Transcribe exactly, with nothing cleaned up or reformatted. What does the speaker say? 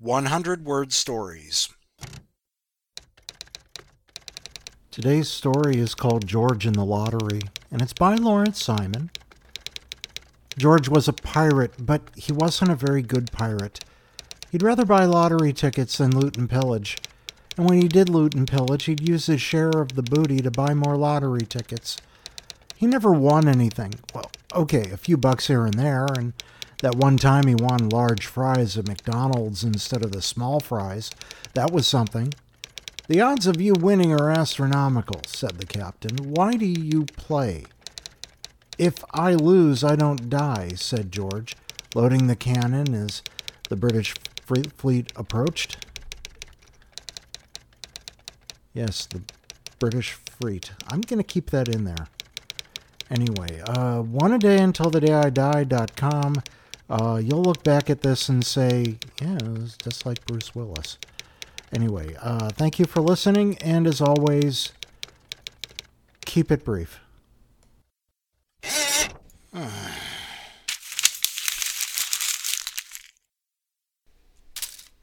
one hundred word stories. Today's story is called George and the Lottery, and it's by Lawrence Simon. George was a pirate, but he wasn't a very good pirate. He'd rather buy lottery tickets than loot and pillage. And when he did loot and pillage, he'd use his share of the booty to buy more lottery tickets. He never won anything. Well, okay, a few bucks here and there, and that one time he won large fries at McDonald's instead of the small fries. That was something. The odds of you winning are astronomical, said the captain. Why do you play? If I lose, I don't die, said George, loading the cannon as the British fleet approached. Yes, the British fleet. I'm going to keep that in there. Anyway, uh, one a day until the day I die dot com. Uh, you'll look back at this and say, yeah, it was just like Bruce Willis. Anyway, uh, thank you for listening, and as always, keep it brief.